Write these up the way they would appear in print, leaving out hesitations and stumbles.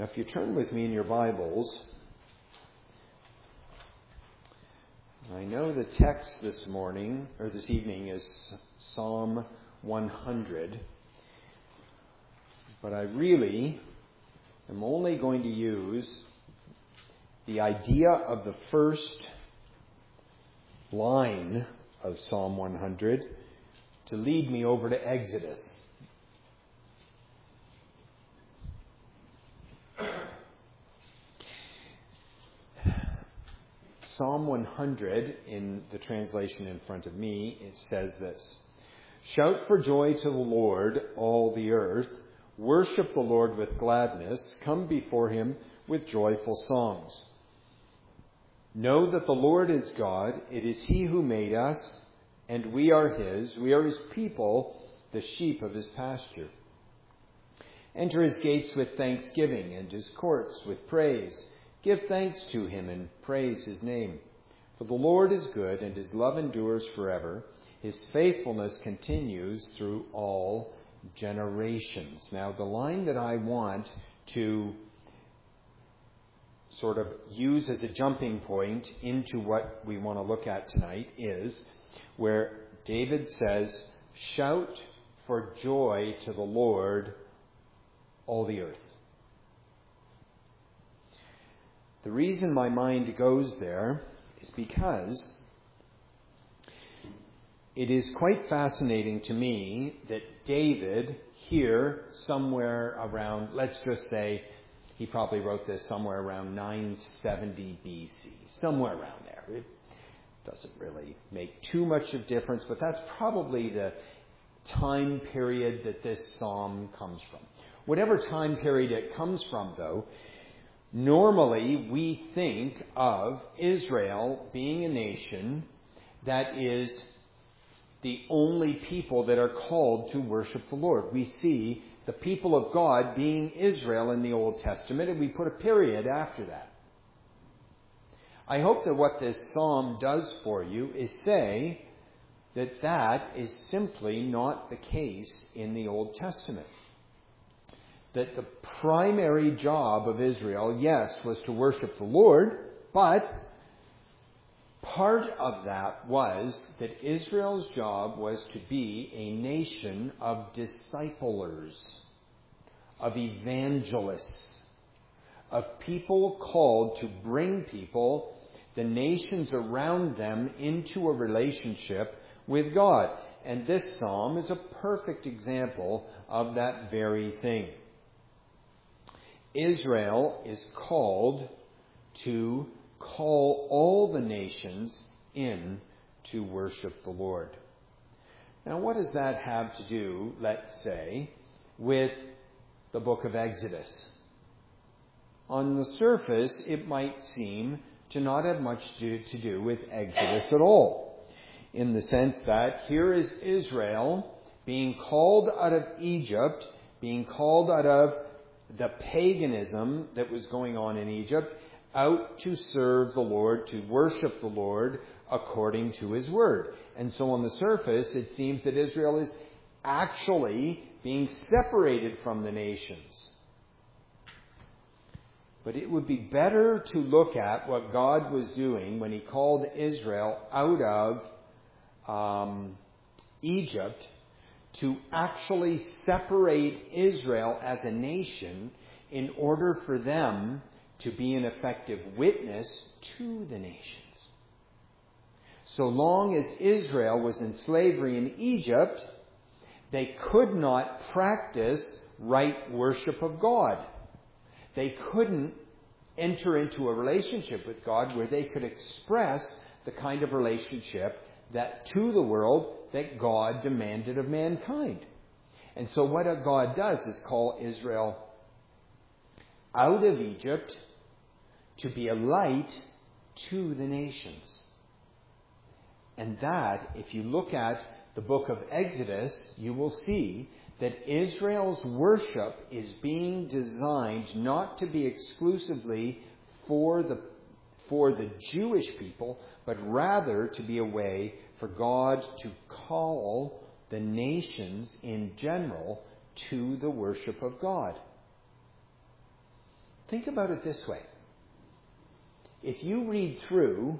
Now, if you turn with me in your Bibles, I know the text this evening is Psalm 100, but I really am only going to use the idea of the first line of Psalm 100 to lead me over to Exodus. Psalm 100, in the translation in front of me, it says this: "Shout for joy to the Lord, all the earth. Worship the Lord with gladness. Come before him with joyful songs. Know that the Lord is God. It is he who made us, and we are his. We are his people, the sheep of his pasture. Enter his gates with thanksgiving and his courts with praise. Give thanks to him and praise his name. For the Lord is good, and his love endures forever. His faithfulness continues through all generations." Now, the line that I want to sort of use as a jumping point into what we want to look at tonight is where David says, "Shout for joy to the Lord, all the earth." The reason my mind goes there is because it is quite fascinating to me that David, here somewhere around, let's just say, he probably wrote this somewhere around 970 BC, somewhere around there. It doesn't really make too much of difference, but that's probably the time period that this psalm comes from. Whatever time period it comes from, though, normally we think of Israel being a nation that is the only people that are called to worship the Lord. We see the people of God being Israel in the Old Testament, and we put a period after that. I hope that what this psalm does for you is say that that is simply not the case in the Old Testament. That the primary job of Israel, yes, was to worship the Lord, but part of that was that Israel's job was to be a nation of disciplers, of evangelists, of people called to bring people, the nations around them, into a relationship with God. And this psalm is a perfect example of that very thing. Israel is called to call all the nations in to worship the Lord. Now, what does that have to do, let's say, with the book of Exodus? On the surface, it might seem to not have much to do with Exodus at all, in the sense that here is Israel being called out of Egypt, being called out of the paganism that was going on in Egypt, out to serve the Lord, to worship the Lord according to his word. And so on the surface, it seems that Israel is actually being separated from the nations. But it would be better to look at what God was doing when he called Israel out of Egypt, to actually separate Israel as a nation in order for them to be an effective witness to the nations. So long as Israel was in slavery in Egypt, they could not practice right worship of God. They couldn't enter into a relationship with God where they could express the kind of relationship that to the world that God demanded of mankind. And so what God does is call Israel out of Egypt to be a light to the nations. And that, if you look at the book of Exodus, you will see that Israel's worship is being designed not to be exclusively for the Jewish people, but rather to be a way for God to call the nations in general to the worship of God. think about it this way. If you read through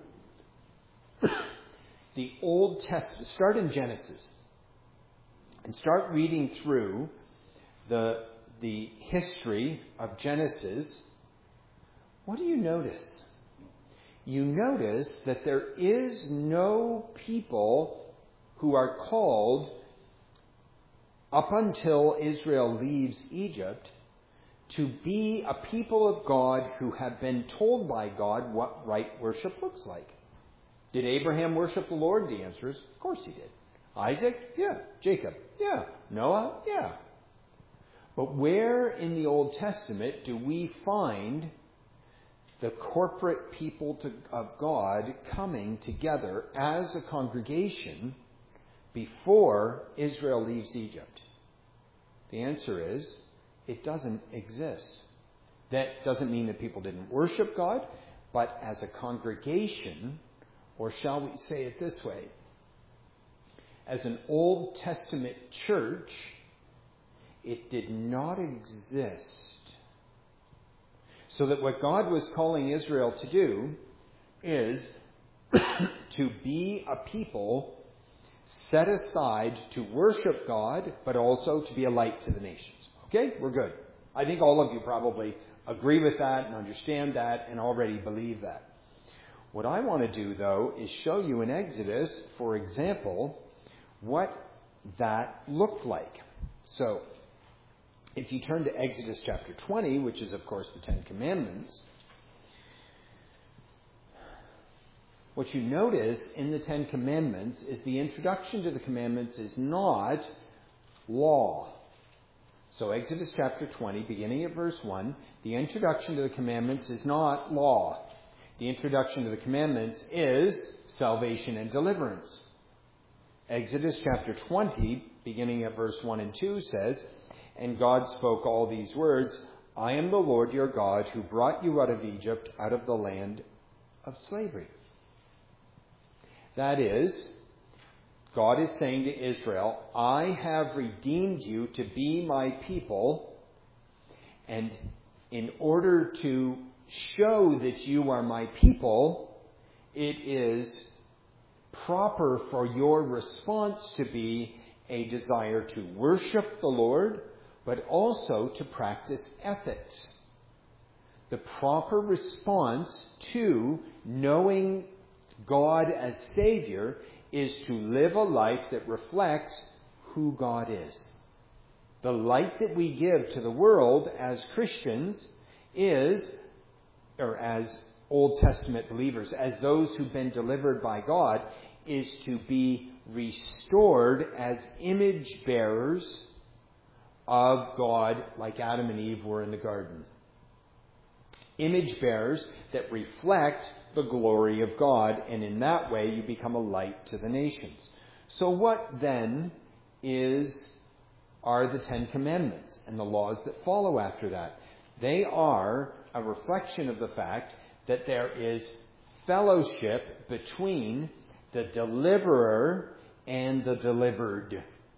the Old Testament, start in Genesis, and start reading through the history of Genesis, what do you notice? You notice that there is no people who are called, up until Israel leaves Egypt, to be a people of God who have been told by God what right worship looks like. Did Abraham worship the Lord? The answer is, of course he did. Isaac? Yeah. Jacob? Yeah. Noah? Yeah. But where in the Old Testament do we find the corporate people of God coming together as a congregation before Israel leaves Egypt? The answer is, it doesn't exist. That doesn't mean that people didn't worship God, but as a congregation, or shall we say it this way, as an Old Testament church, it did not exist. So that what God was calling Israel to do is to be a people set aside to worship God, but also to be a light to the nations. Okay? We're good. I think all of you probably agree with that and understand that and already believe that. What I want to do, though, is show you in Exodus, for example, what that looked like. So, if you turn to Exodus chapter 20, which is, of course, the Ten Commandments, what you notice in the Ten Commandments is the introduction to the commandments is not law. So Exodus chapter 20, beginning at verse 1, the introduction to the commandments is not law. The introduction to the commandments is salvation and deliverance. Exodus chapter 20, beginning at verse 1 and 2 says, "And God spoke all these words, I am the Lord your God who brought you out of Egypt, out of the land of slavery." That is, God is saying to Israel, I have redeemed you to be my people, and in order to show that you are my people, it is proper for your response to be a desire to worship the Lord, but also to practice ethics. The proper response to knowing God as Savior is to live a life that reflects who God is. The light that we give to the world as Christians is, or as Old Testament believers, as those who've been delivered by God, is to be restored as image bearers of God, like Adam and Eve were in the garden. Image bearers that reflect the glory of God, and in that way you become a light to the nations. So what then are the Ten Commandments and the laws that follow after that? They are a reflection of the fact that there is fellowship between the deliverer and the delivered.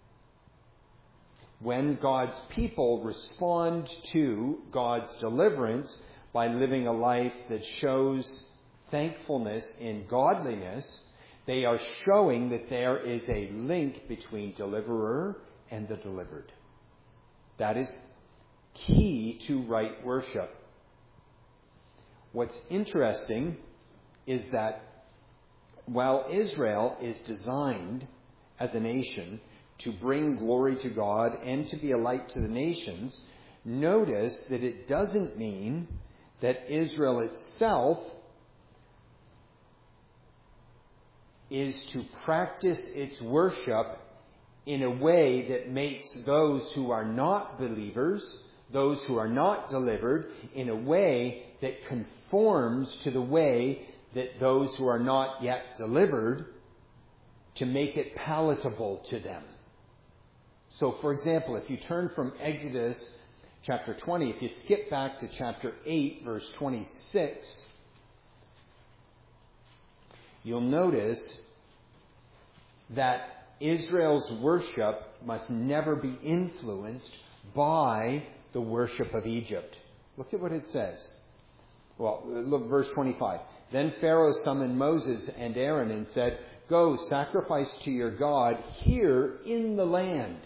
When God's people respond to God's deliverance by living a life that shows thankfulness in godliness, they are showing that there is a link between deliverer and the delivered. That is key to right worship. What's interesting is that while Israel is designed as a nation to bring glory to God and to be a light to the nations, notice that it doesn't mean that Israel itself is to practice its worship in a way that makes those who are not believers, those who are not delivered, in a way that conforms to the way that those who are not yet delivered, to make it palatable to them. So, for example, if you turn from Exodus chapter 20, if you skip back to chapter 8, verse 26, you'll notice that Israel's worship must never be influenced by the worship of Egypt. Look at what it says. Well, look, verse 25. Then Pharaoh summoned Moses and Aaron and said, "Go, sacrifice to your God here in the land."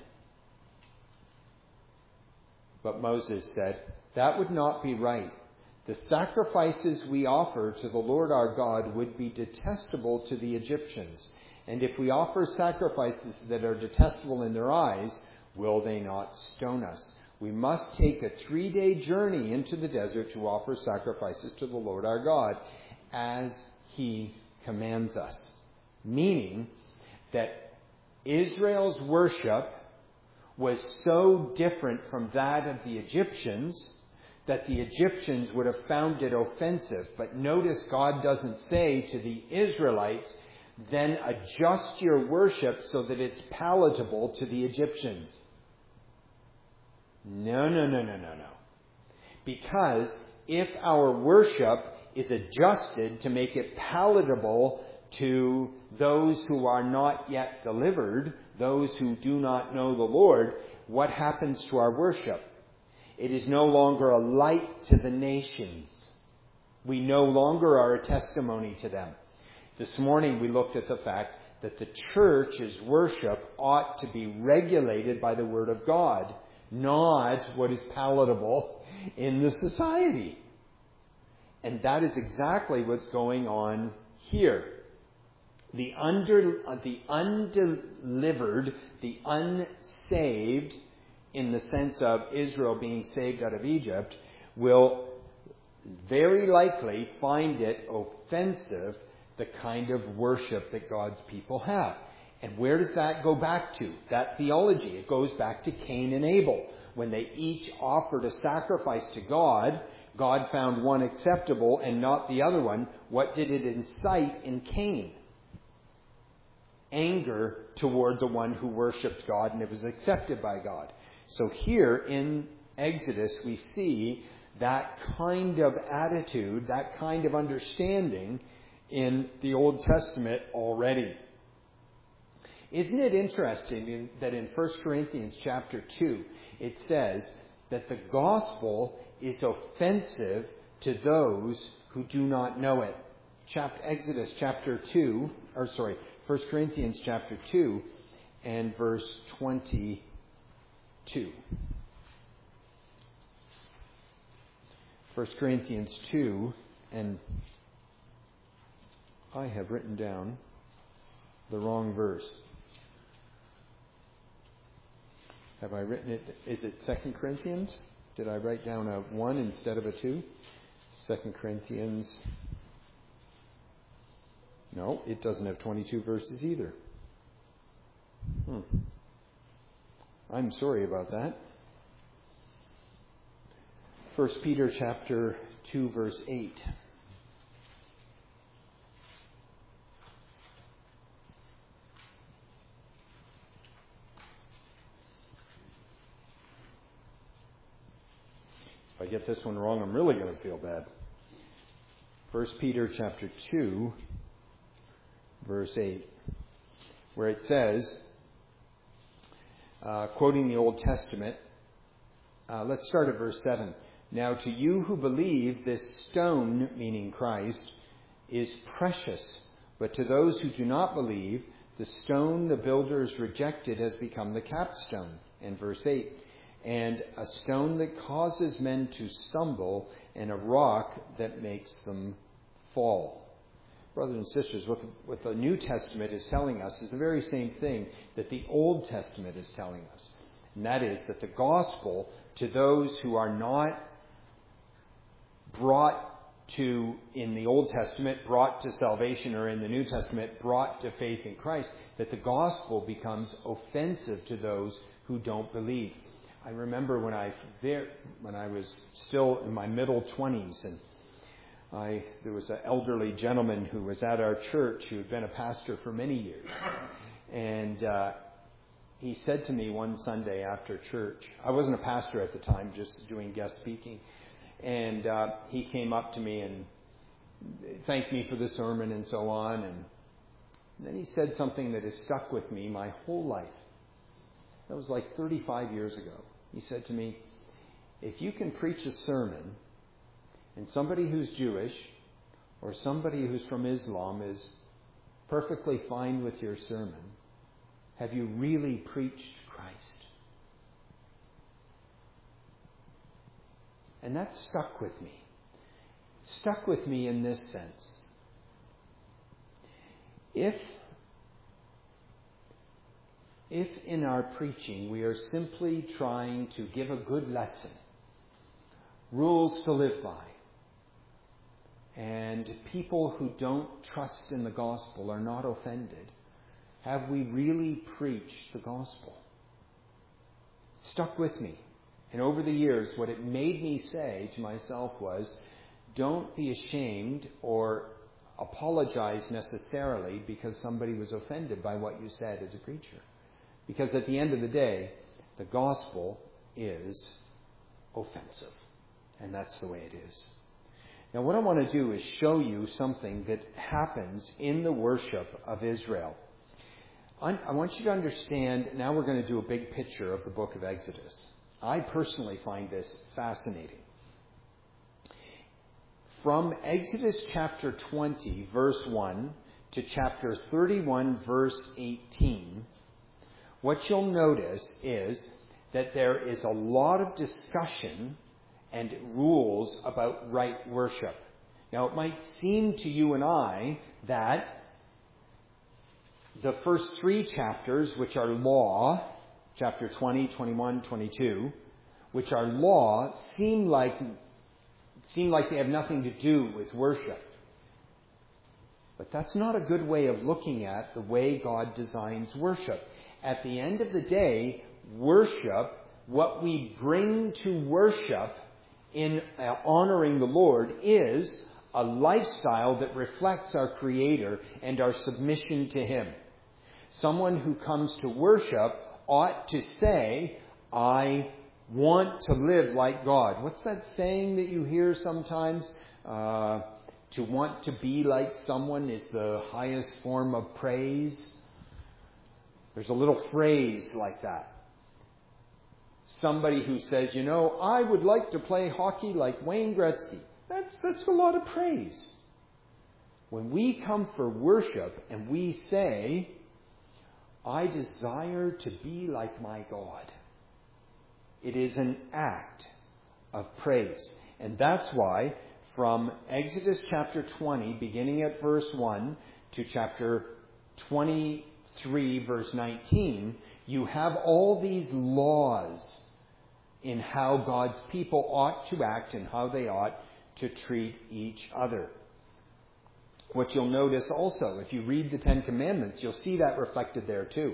But Moses said, "That would not be right. The sacrifices we offer to the Lord our God would be detestable to the Egyptians. And if we offer sacrifices that are detestable in their eyes, will they not stone us? We must take a 3-day journey into the desert to offer sacrifices to the Lord our God, as he commands us." Meaning that Israel's worship was so different from that of the Egyptians that the Egyptians would have found it offensive. But notice God doesn't say to the Israelites, "Then adjust your worship so that it's palatable to the Egyptians." No. Because if our worship is adjusted to make it palatable to those who are not yet delivered, those who do not know the Lord, what happens to our worship? It is no longer a light to the nations. We no longer are a testimony to them. This morning we looked at the fact that the church's worship ought to be regulated by the Word of God, not what is palatable in the society. And that is exactly what's going on here. The undelivered, the unsaved, in the sense of Israel being saved out of Egypt, will very likely find it offensive, the kind of worship that God's people have. And where does that go back to? That theology. It goes back to Cain and Abel. When they each offered a sacrifice to God, God found one acceptable and not the other one. What did it incite in Cain? Anger toward the one who worshipped God, and it was accepted by God. So here in Exodus we see that kind of attitude, that kind of understanding in the Old Testament already. Isn't it interesting that in 1 Corinthians chapter 2 it says that the gospel is offensive to those who do not know it? 1 Corinthians chapter 2 and verse 22. 1 Corinthians 2, and I have written down the wrong verse. Have I written it? Is it 2 Corinthians? Did I write down a 1 instead of a 2? 2 Corinthians. No, it doesn't have 22 verses either. I'm sorry about that. 1 Peter chapter 2 verse 8. If I get this one wrong, I'm really going to feel bad. 1 Peter chapter 2 verse 8, where it says, quoting the Old Testament, let's start at verse 7. "Now to you who believe, this stone," meaning Christ, "is precious. But to those who do not believe, the stone the builders rejected has become the capstone." And verse 8, "And a stone that causes men to stumble, and a rock that makes them fall." Brothers and sisters, what the New Testament is telling us is the very same thing that the Old Testament is telling us. And that is that the gospel, to those who are not brought to, in the Old Testament, brought to salvation, or in the New Testament, brought to faith in Christ, that the gospel becomes offensive to those who don't believe. I remember when I was still in my middle 20s, and there was an elderly gentleman who was at our church who had been a pastor for many years. And he said to me one Sunday after church, I wasn't a pastor at the time, just doing guest speaking. And he came up to me and thanked me for the sermon and so on. And then he said something that has stuck with me my whole life. That was like 35 years ago. He said to me, if you can preach a sermon and somebody who's Jewish or somebody who's from Islam is perfectly fine with your sermon, have you really preached Christ? And that stuck with me. Stuck with me in this sense. If in our preaching we are simply trying to give a good lesson, rules to live by, and people who don't trust in the gospel are not offended, have we really preached the gospel? It stuck with me. And over the years, what it made me say to myself was, don't be ashamed or apologize necessarily because somebody was offended by what you said as a preacher. Because at the end of the day, the gospel is offensive. And that's the way it is. Now what I want to do is show you something that happens in the worship of Israel. I want you to understand, now we're going to do a big picture of the book of Exodus. I personally find this fascinating. From Exodus chapter 20, verse 1, to chapter 31, verse 18, what you'll notice is that there is a lot of discussion and rules about right worship. Now, it might seem to you and I that the first three chapters, which are law, chapter 20, 21, 22, which are law, seem like they have nothing to do with worship. But that's not a good way of looking at the way God designs worship. At the end of the day, worship, what we bring to worship in honoring the Lord, is a lifestyle that reflects our Creator and our submission to Him. Someone who comes to worship ought to say, I want to live like God. What's that saying that you hear sometimes? To want to be like someone is the highest form of praise. There's a little phrase like that. Somebody who says, I would like to play hockey like Wayne Gretzky. That's a lot of praise. When we come for worship and we say, I desire to be like my God, it is an act of praise. And that's why from Exodus chapter 20, beginning at verse 1, to chapter 23, verse 19, you have all these laws in how God's people ought to act and how they ought to treat each other. What you'll notice also, if you read the Ten Commandments, you'll see that reflected there too.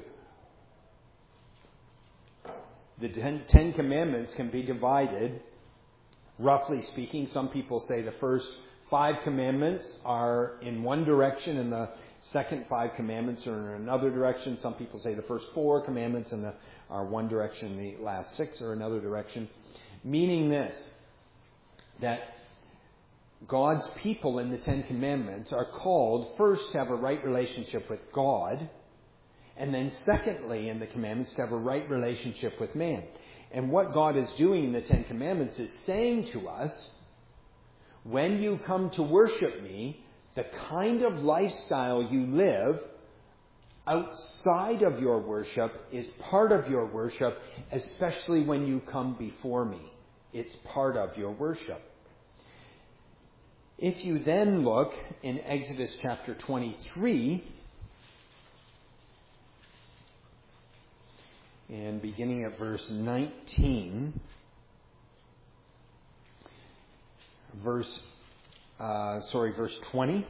The Ten Commandments can be divided, roughly speaking. Some people say the first 5 commandments are in one direction and the second 5 commandments are in another direction. Some people say the first 4 commandments are one direction, the last 6 are another direction. Meaning this, that God's people in the Ten Commandments are called first to have a right relationship with God, and then secondly in the commandments to have a right relationship with man. And what God is doing in the Ten Commandments is saying to us, when you come to worship me, the kind of lifestyle you live outside of your worship is part of your worship, especially when you come before me. It's part of your worship. If you then look in Exodus chapter 23, and beginning at verse 19, verse 20.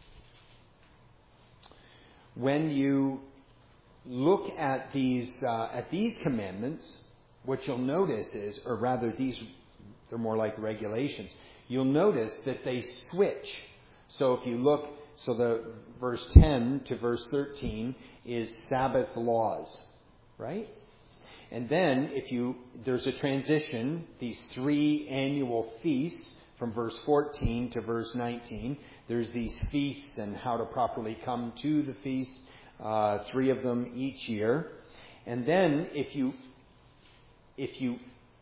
When you look at these commandments, what you'll notice is, or rather they're more like regulations. You'll notice that they switch. So if you look, the verse 10 to verse 13 is Sabbath laws, right? And then there's a transition, these 3 annual feasts from verse 14 to verse 19. There's these feasts and how to properly come to the feasts, 3 of them each year. And then if you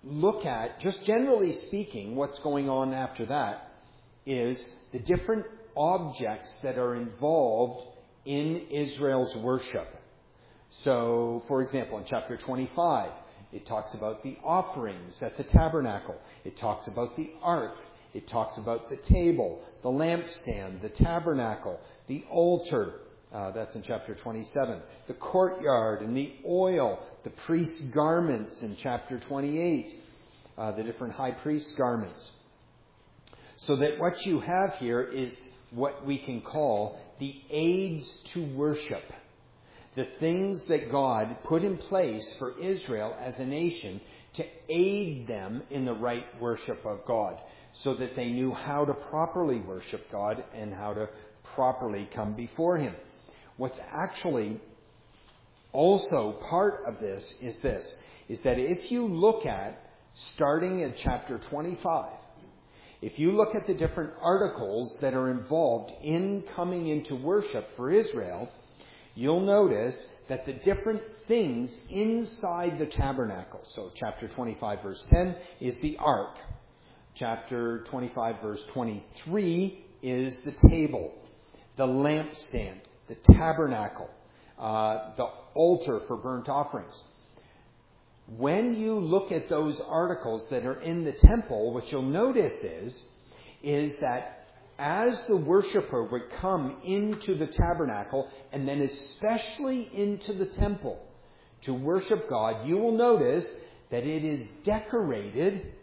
look at, just generally speaking, what's going on after that is the different objects that are involved in Israel's worship. So, for example, in chapter 25, it talks about the offerings at the tabernacle. It talks about the ark. It talks about the table, the lampstand, the tabernacle, the altar. That's in chapter 27. The courtyard and the oil, the priest's garments in chapter 28. The different high priest garments. So that what you have here is what we can call the aids to worship. The things that God put in place for Israel as a nation to aid them in the right worship of God, so that they knew how to properly worship God and how to properly come before Him. What's actually also part of this is that if you look at, starting at chapter 25, if you look at the different articles that are involved in coming into worship for Israel, you'll notice that the different things inside the tabernacle. So chapter 25 verse 10 is the ark. Chapter 25 verse 23 is the table, the lampstand, the tabernacle, the altar for burnt offerings. When you look at those articles that are in the temple, what you'll notice is that as the worshiper would come into the tabernacle, and then especially into the temple to worship God, you will notice that it is decorated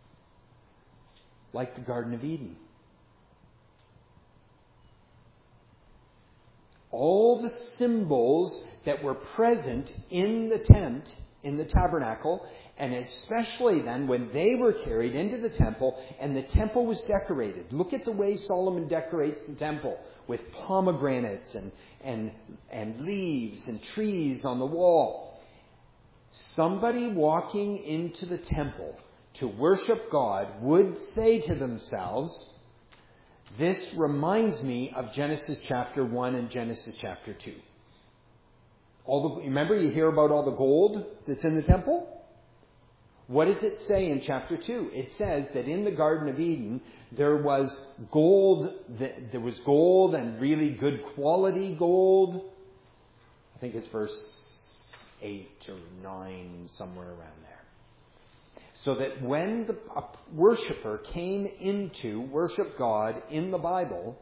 like the Garden of Eden. All the symbols that were present in the tent, in the tabernacle, and especially then when they were carried into the temple and the temple was decorated. Look at the way Solomon decorates the temple with pomegranates and leaves and trees on the wall. Somebody walking into the temple to worship God would say to themselves, this reminds me of Genesis chapter 1 and Genesis chapter 2. Remember, you hear about all the gold that's in the temple? What does it say in chapter 2? It says that in the Garden of Eden, there was gold and really good quality gold. I think it's verse 8 or 9, somewhere around there. So that when a worshiper came in to worship God in the Bible,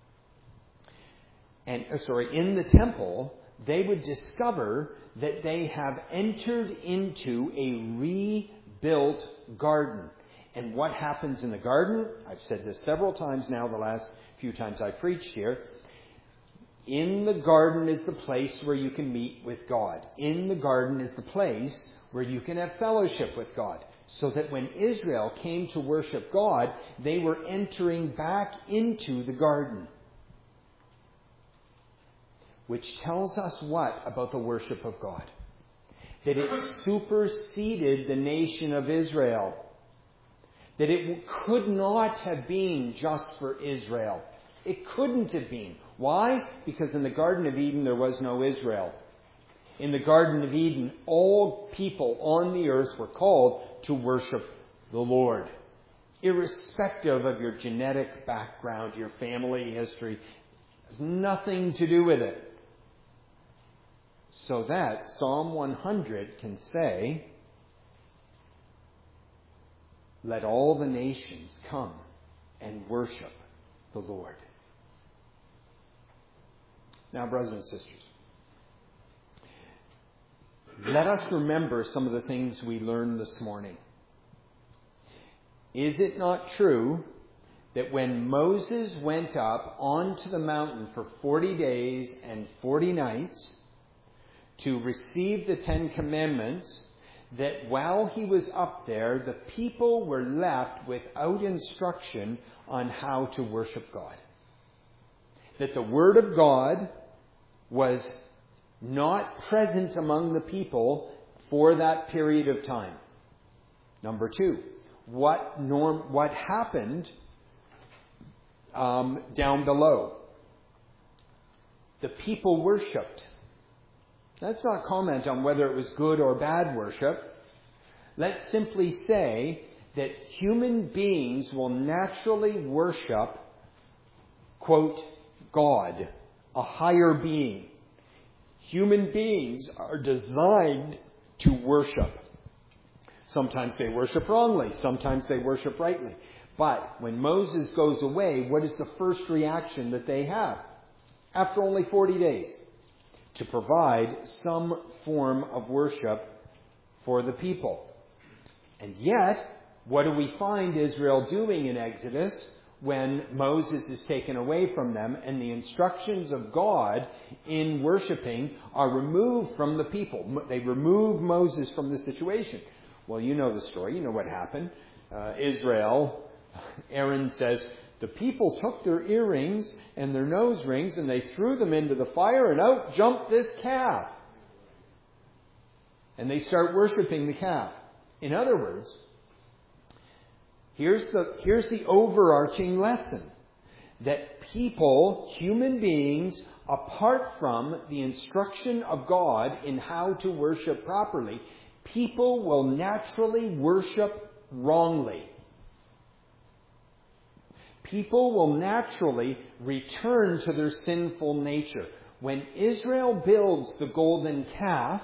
in the temple, they would discover that they have entered into a rebuilt garden. And what happens in the garden? I've said this several times now, the last few times I preached here. In the garden is the place where you can meet with God. In the garden is the place where you can have fellowship with God. So that when Israel came to worship God, they were entering back into the garden. Which tells us what about the worship of God? That it superseded the nation of Israel. That it could not have been just for Israel. It couldn't have been. Why? Because in the Garden of Eden there was no Israel. In the Garden of Eden, all people on the earth were called to worship the Lord. Irrespective of your genetic background, your family history, it has nothing to do with it. So that Psalm 100 can say, let all the nations come and worship the Lord. Now, brothers and sisters, let us remember some of the things we learned this morning. Is it not true that when Moses went up onto the mountain for 40 days and 40 nights to receive the 10 Commandments, that while he was up there, the people were left without instruction on how to worship God? That the Word of God was not present among the people for that period of time. Number 2, what happened down below? The people worshipped. Let's not comment on whether it was good or bad worship. Let's simply say that human beings will naturally worship, quote, God, a higher being. Human beings are designed to worship. Sometimes they worship wrongly. Sometimes they worship rightly. But when Moses goes away, what is the first reaction that they have? After only 40 days. To provide some form of worship for the people. And yet, what do we find Israel doing in Exodus when Moses is taken away from them and the instructions of God in worshiping are removed from the people? They remove Moses from the situation. Well, you know the story. You know what happened. Aaron says, the people took their earrings and their nose rings and they threw them into the fire and out jumped this calf. And they start worshiping the calf. In other words, here's the overarching lesson. That people, human beings, apart from the instruction of God in how to worship properly, people will naturally worship wrongly. People will naturally return to their sinful nature. When Israel builds the golden calf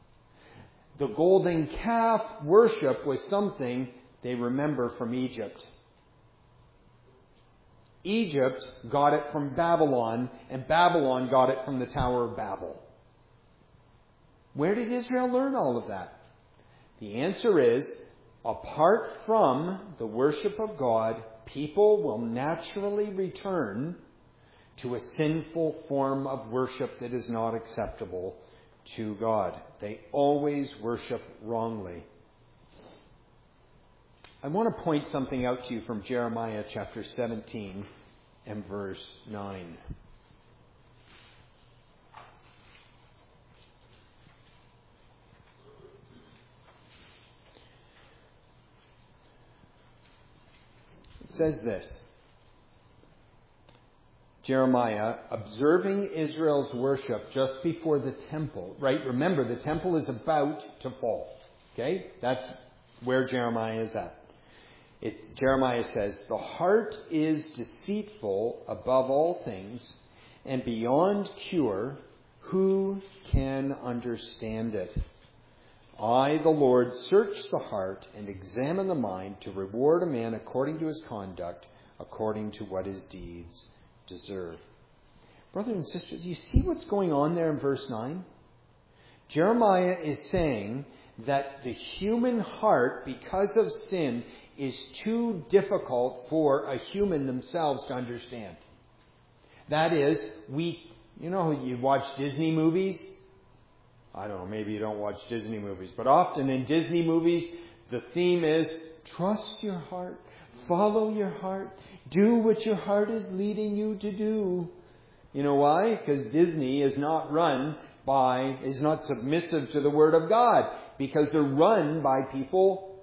worship was something they remember from Egypt. Egypt got it from Babylon, and Babylon got it from the Tower of Babel. Where did Israel learn all of that? The answer is, apart from the worship of God, people will naturally return to a sinful form of worship that is not acceptable to God. They always worship wrongly. I want to point something out to you from Jeremiah chapter 17 and verse 9. It says this. Jeremiah, observing Israel's worship just before the temple, right? Remember, the temple is about to fall. Okay? That's where Jeremiah is at. Jeremiah says, the heart is deceitful above all things and beyond cure. Who can understand it? I, the Lord, search the heart and examine the mind to reward a man according to his conduct, according to what his deeds deserve. Brothers and sisters, you see what's going on there in verse 9? Jeremiah is saying that the human heart, because of sin, is too difficult for a human themselves to understand. That is, you watch Disney movies. I don't know, maybe you don't watch Disney movies, but often in Disney movies, the theme is trust your heart, follow your heart, do what your heart is leading you to do. You know why? Because Disney is not submissive to the Word of God, because they're run by people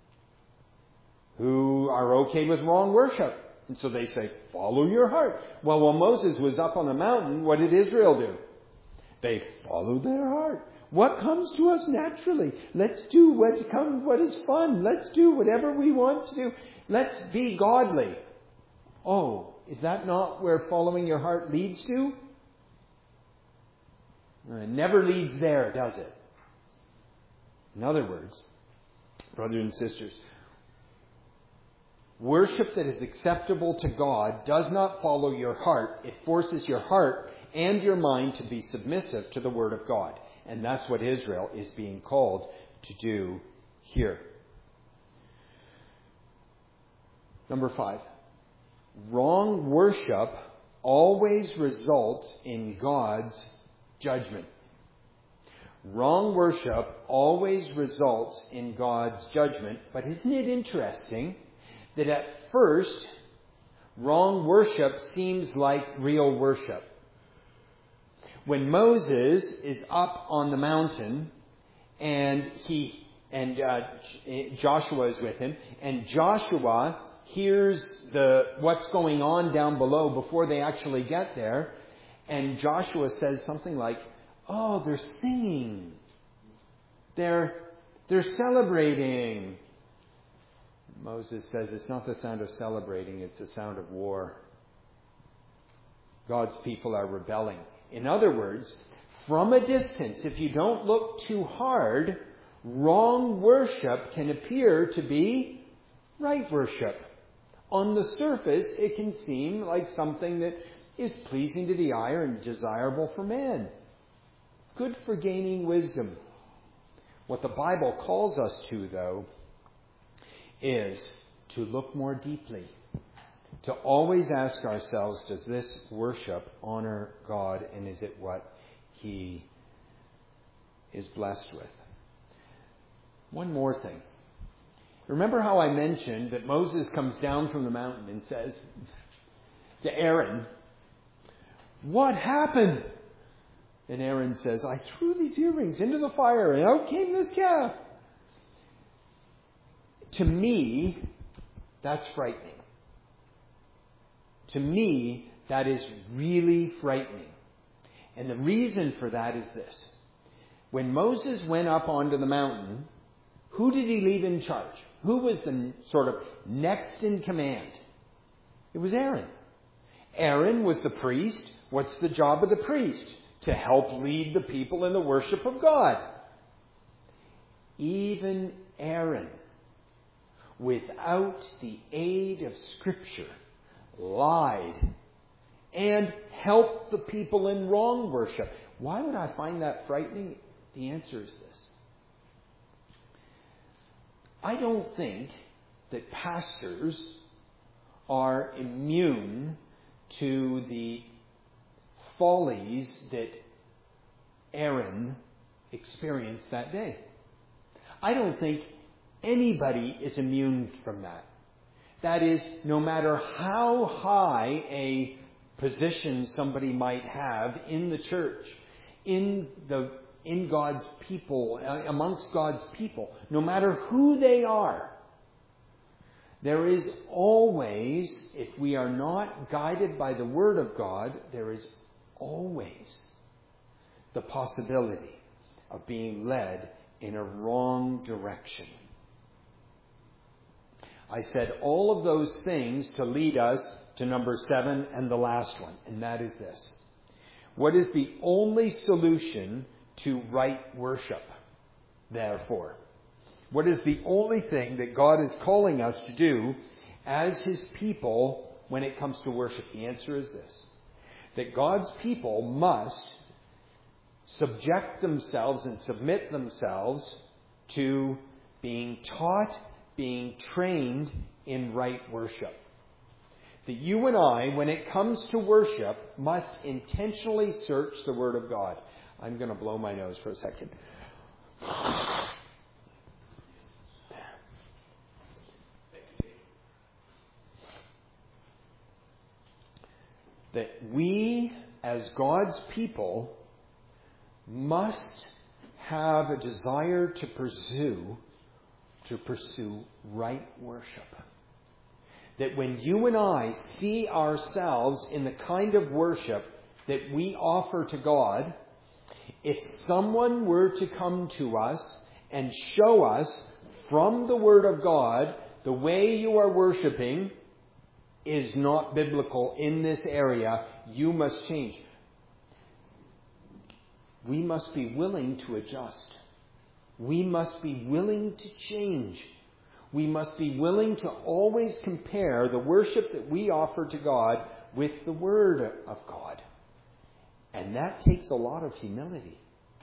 who are okay with wrong worship. And so they say, follow your heart. Well, while Moses was up on the mountain, what did Israel do? They follow their heart. What comes to us naturally? Let's do what is fun. Let's do whatever we want to do. Let's be godly. Oh, is that not where following your heart leads to? It never leads there, does it? In other words, brothers and sisters, worship that is acceptable to God does not follow your heart. It forces your heart and your mind to be submissive to the Word of God. And that's what Israel is being called to do here. Number 5. Wrong worship always results in God's judgment. Wrong worship always results in God's judgment. But isn't it interesting that at first, wrong worship seems like real worship? When Moses is up on the mountain and Joshua is with him, and Joshua hears what's going on down below before they actually get there, and Joshua says something like, "Oh, they're singing. They're They're celebrating. Moses says it's not the sound of celebrating, it's the sound of war. God's people are rebelling. In other words, from a distance, if you don't look too hard, wrong worship can appear to be right worship. On the surface, it can seem like something that is pleasing to the eye and desirable for man. Good for gaining wisdom. What the Bible calls us to, though, is to look more deeply. To always ask ourselves, does this worship honor God, and is it what He is blessed with? One more thing. Remember how I mentioned that Moses comes down from the mountain and says to Aaron, "What happened?" And Aaron says, "I threw these earrings into the fire and out came this calf." To me, that's frightening. To me, that is really frightening. And the reason for that is this. When Moses went up onto the mountain, who did he leave in charge? Who was the sort of next in command? It was Aaron. Aaron was the priest. What's the job of the priest? To help lead the people in the worship of God. Even Aaron, without the aid of Scripture, lied and helped the people in wrong worship. Why would I find that frightening? The answer is this. I don't think that pastors are immune to the follies that Aaron experienced that day. I don't think anybody is immune from that. That is, no matter how high a position somebody might have in the church, in God's people, amongst God's people, no matter who they are, there is always, if we are not guided by the Word of God, there is always the possibility of being led in a wrong direction. I said all of those things to lead us to number 7 and the last one, and that is this. What is the only solution to right worship, therefore? What is the only thing that God is calling us to do as His people when it comes to worship? The answer is this. That God's people must subject themselves and submit themselves to being taught, being trained in right worship. That you and I, when it comes to worship, must intentionally search the Word of God. I'm going to blow my nose for a second. That we, as God's people, must have a desire to pursue right worship. That when you and I see ourselves in the kind of worship that we offer to God, if someone were to come to us and show us from the Word of God, the way you are worshiping is not biblical in this area, you must change. We must be willing to adjust. We must be willing to change. We must be willing to always compare the worship that we offer to God with the Word of God. And that takes a lot of humility.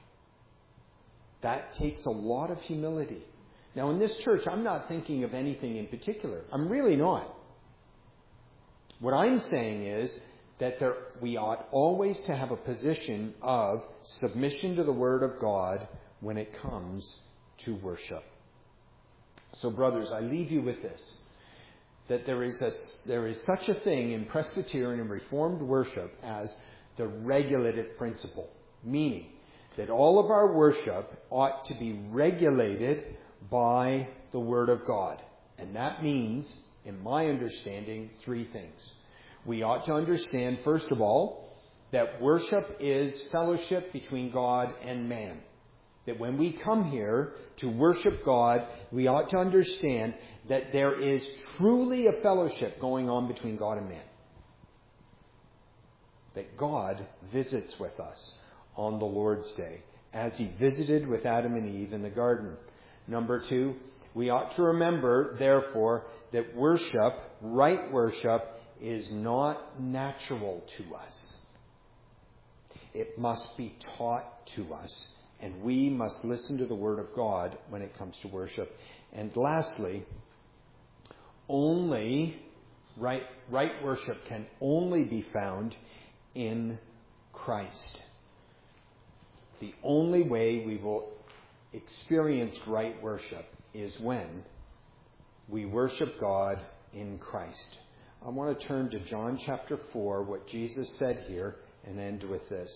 That takes a lot of humility. Now, in this church, I'm not thinking of anything in particular. I'm really not. What I'm saying is that we ought always to have a position of submission to the Word of God when it comes to worship. So, brothers, I leave you with this. That there is such a thing in Presbyterian and Reformed worship as the regulative principle. Meaning that all of our worship ought to be regulated by the Word of God. And that means, in my understanding, 3 things. We ought to understand, first of all, that worship is fellowship between God and man. That when we come here to worship God, we ought to understand that there is truly a fellowship going on between God and man. That God visits with us on the Lord's Day, as he visited with Adam and Eve in the garden. Number 2, we ought to remember, therefore, that worship, right worship, is not natural to us. It must be taught to us, and we must listen to the Word of God when it comes to worship. And lastly, right worship can only be found in Christ. The only way we will experience right worship is when we worship God in Christ. I want to turn to John chapter 4, what Jesus said here, and end with this.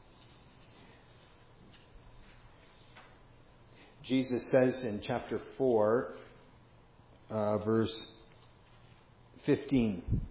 Jesus says in chapter 4, verse 15,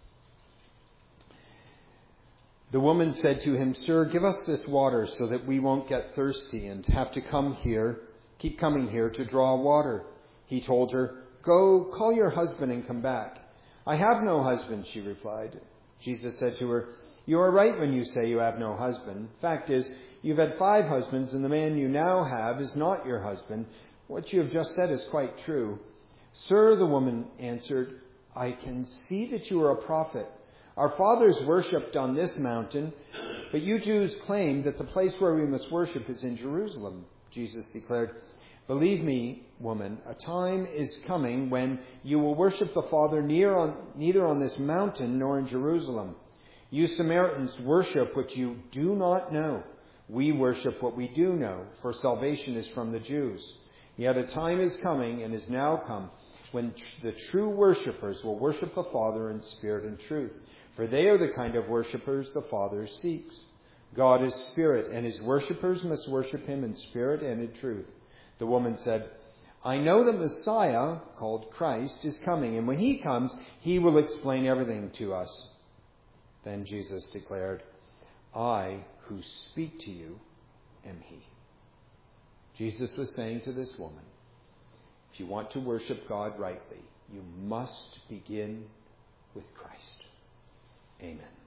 the woman said to him, "Sir, give us this water so that we won't get thirsty and have to keep coming here to draw water." He told her, "Go, call your husband and come back." "I have no husband," she replied. Jesus said to her, "You are right when you say you have no husband. Fact is, you've had 5 husbands, and the man you now have is not your husband. What you have just said is quite true." "Sir," the woman answered, "I can see that you are a prophet. Our fathers worshipped on this mountain, but you Jews claim that the place where we must worship is in Jerusalem." Jesus declared, "Believe me, woman, a time is coming when you will worship the Father neither on this mountain nor in Jerusalem. You Samaritans worship what you do not know. We worship what we do know, for salvation is from the Jews. Yet a time is coming and is now come when the true worshippers will worship the Father in spirit and truth. For they are the kind of worshippers the Father seeks. God is spirit, and his worshippers must worship him in spirit and in truth." The woman said, "I know the Messiah, called Christ, is coming, and when he comes, he will explain everything to us." Then Jesus declared, "I who speak to you am he." Jesus was saying to this woman, if you want to worship God rightly, you must begin with Christ. Amen.